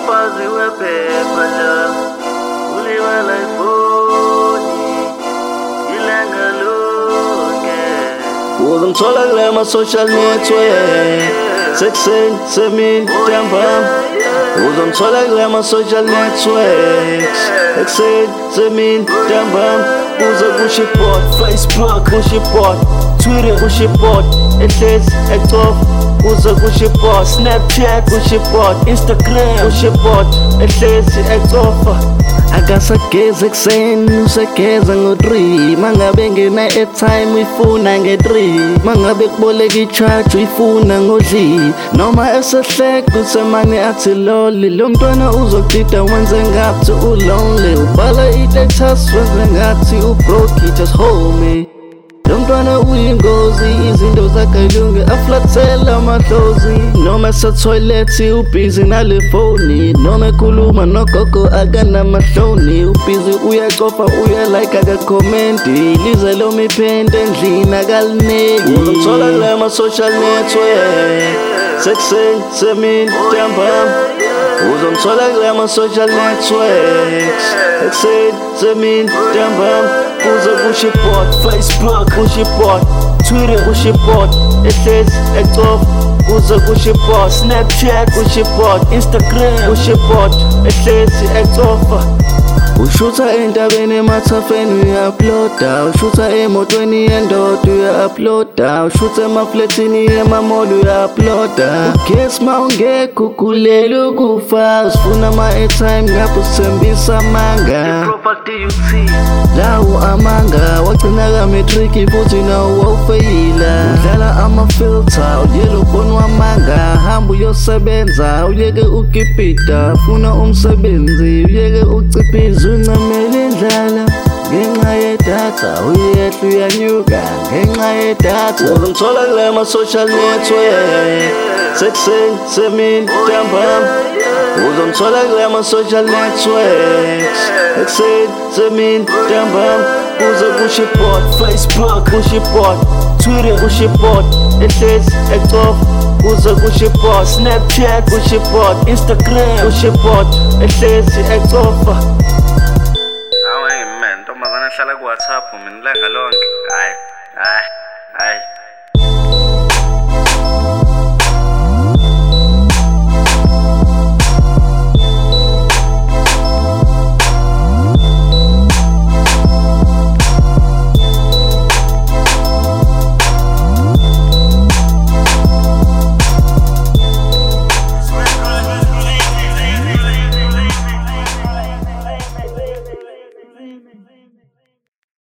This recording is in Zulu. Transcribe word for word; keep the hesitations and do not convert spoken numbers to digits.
umfazi wephepha la ulibala ifoni ilanga lonke. Uzongithola kula ma-social network sekuseni semini ntambama. Uzongithola kula ma-social networks ekuseni semini ntambama. Uze kusho ibhodi Facebook, kusho ibhodi Twitter, kusho ibhodi ehlezi ecofa. Uze kusho ibhodi Snapchat, kusho ibhodi Instagram, kusho ibhodi ehlezi ecofa. Akasageza ekuseni usageza ngo-three. Mangabe ngena-airtime uyifuna nge-three. Mangabe kuboleka i-charge uyifuna ngo-three. Noma esehleka usemane athi loli. Lo mntwana uzokudida wenze ngathi u-lonely. Ubhala i-status wenze ngathi u-broke, just hold me. Lo mntwana uyingozi, izinto zakayilunge aflathela amadlozi. Noma esetoilethi ubhizi nale foni. Noma ekhuluma nogogo akanamahloni. Ubhizi uyacofa uyalike akakhomenti. Lize lo miphente endlini akalineki. Uzongithola kula ma-social network sekuseni semini ntambama. Uzongithola kula ma-social networks ekuseni semini ntambama. Uze kusho ibhodi Facebook, kusho ibhodi Twitter, kusho ibhodi ehlezi ecofa. Uze kusho ibhodi Snapchat, kusho ibhodi Instagram, kusho ibhodi ehlezi ecofa. Ushutha entabeni emathafeni uya-uploada. Ushutha emotweni yendoda uya-uploada. Ushutha emafletini emamoli uya-uploada. Ugesi ma ungekho ukulela ukufa. Usifuna ama-airtime ngapho usithembisa amanga. Lawo amanga wagcina ka-matric futhi nawo wawufeyila. Udlala ama-filter uyele ubona wamanga. Hamba uyosebenza uyeke ukipita. Funa umsebenzi uyeke uciphiza. Uncamela indlala ngenxa yedatha. Uyehla uyanyuka ngenxa yedatha. Uzongithola kula ma-social network sekuseni semini ntambama. Uzongithola kula ma-social networks ekuseni semini ntambama. Uze kusho ibhodi Facebook, kusho ibhodi Twitter, kusho ibhodi ehlezi ecofa. Uze kusho ibhodi Snapchat, kusho ibhodi Instagram, kusho ibhodi ehlezi ecofa. Awu hey man, ntombazane ehlala ku-WhatsApp mina ilanga lonke. Hayi, hayi, hayi.